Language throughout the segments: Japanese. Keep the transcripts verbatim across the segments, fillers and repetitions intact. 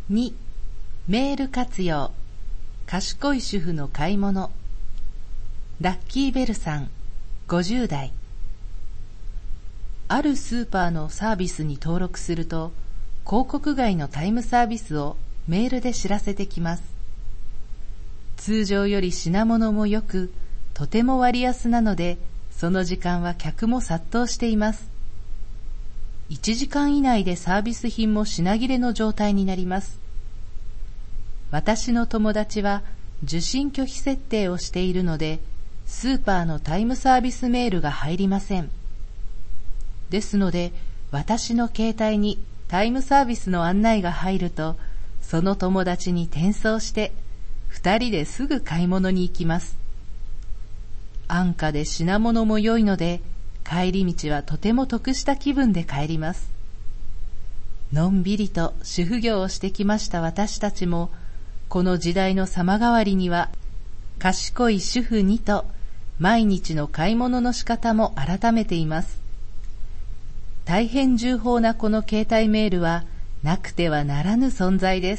に、メール活用。賢い主婦の買い物。ラッキーベルさん、ごじゅう代。あるスーパーのサービスに登録すると、広告外のタイムサービスをメールで知らせてきます。通常より品物も良く、とても割安なので、その時間は客も殺到しています。いちじかん以内でサービス品も品切れの状態になります。私の友達は受信拒否設定をしているので、スーパーのタイムサービスメールが入りません。ですので、私の携帯にタイムサービスの案内が入ると、その友達に転送して、二人ですぐ買い物に行きます。安価で品物も良いので、帰り道はとても得した気分で帰ります。のんびりと主婦業をしてきました私たちも、この時代の様変わりには、賢い主婦にと、毎日の買い物の仕方も改めています。大変重宝なこの携帯メールは、なくてはならぬ存在です。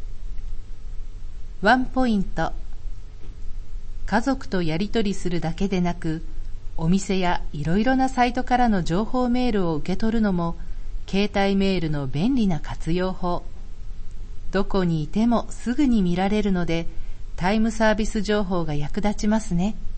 ワンポイント。家族とやり取りするだけでなく、お店やいろいろなサイトからの情報メールを受け取るのも、携帯メールの便利な活用法。どこにいてもすぐに見られるので、タイムサービス情報が役立ちますね。